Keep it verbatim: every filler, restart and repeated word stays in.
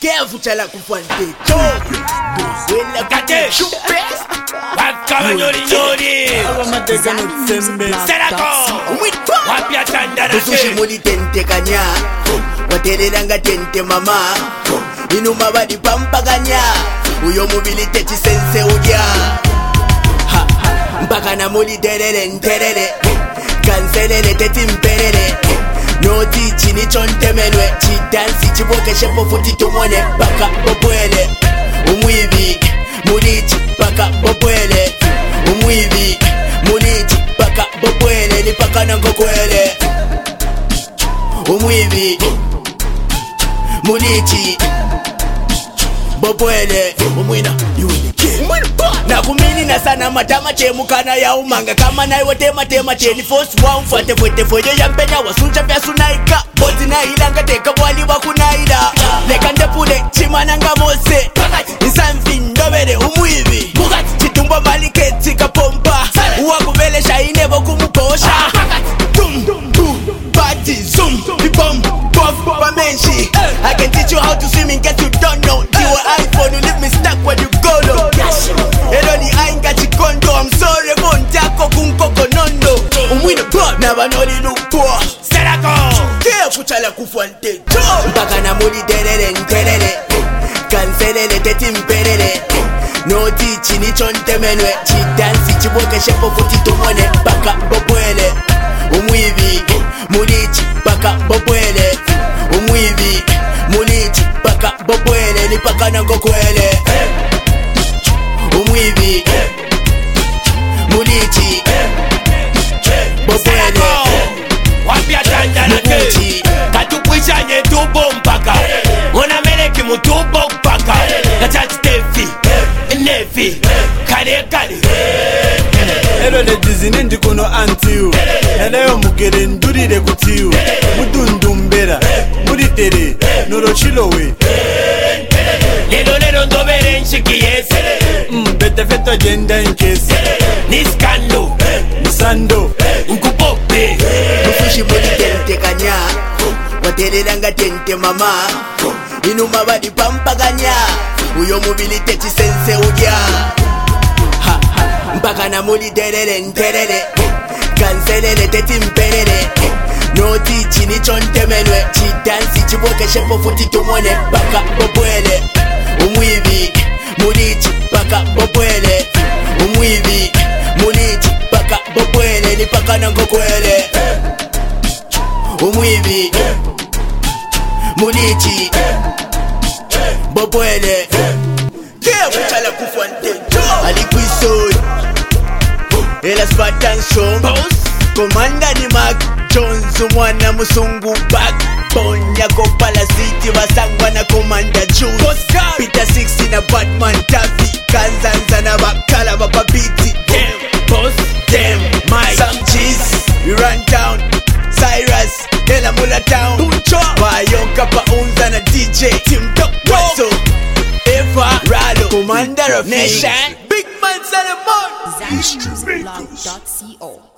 Careful chala kufuante choke. Wela kate chupe. Wakama nyori nyori. Serako. Wapia tanda na Kusushi muli tente kanya. Watereranga tente mama. Inuma badi pampa kanya. Uyo mubili techi sense uja. Ha mpaka na muli terere nterere. Kanselele teti mperere. No tichi ni chontemenwe. Chidansi chiboke shepo futi tumone. Baka bobwele umwivi mulichi baka bobwele umwivi mulichi baka bobwele ni paka nangokwele umwivi mulichi bobwele umwina yunike na kumini na sana matama chemu kana ya umanga kama na iwo tema tema cheni force wa mfate fwete fwete ya mpenya wasuncha vya sunaika bozi na ilanga teka wali wa kunaida leka ndepule chimananga mose nisamfi ndobere umwivi chitumbo maliketi kapompa uwakuvele shaine vokumukosha dum dum party zoom bibom buff bamenshi I can teach you how to swim in case you don't know you iPhone you leave me stuck when you go low Eloni ainga chikondo I'm sorry montako kunkoko nondo umwine blood never know the look poor Serako. Careful chala kufuante choke mpaka na muli terere nterere kanselele teti mperere no tichi ni chontemenwe chidansi chiboke shepo futi tumone baka bobwele umwivi mulichi baka bobwele umwivi mulichi baka bobwele ni paka nangokwele umwivi mulichi bobwele Wapia tanda na ke. Katukwisha nye tubo mpaka. Una meleki mutubo mpaka. Na chati tefi. Nefi. Kare kare. Ero le dizine ndikono antiu. Nanayo mugere ndurire kutiu. Mudundumbera. Muritere. Norochilowe. Lelo lelo ndobere nshiki yese. Mm, bete feto jenda inkesi. Niskando. Nisando. Nkupope. Kusushi muli tente kanya watereranga tente mama inuma badi pampa kanya uyo mubili techi sense uja ha ha mpaka na muli terere nterere kanselele teti mperere no tichi ni chontemenwe chidansi chiboke shepo futi tumone baka bobwele umwivi mulichi baka bobwele umwivi mulichi baka bobwele ni paka nangokwele umwivi mulichi bobwele Careful chala kufuante alikwisoi ela Spartan show komanda ni Mark Jones umwana musungu backbone yako pala city basangwa na komanda Juice Peter sixty na Batman Taffy kanzanza na bakala bababiti boss them Mike some cheese we run down Cyrus Ela Mula Town Uncho Bayonka Paunza na D J Tim Dog Waso Eva Rado Commander of Nation Big Man Salamon Zambia Music Blog dot co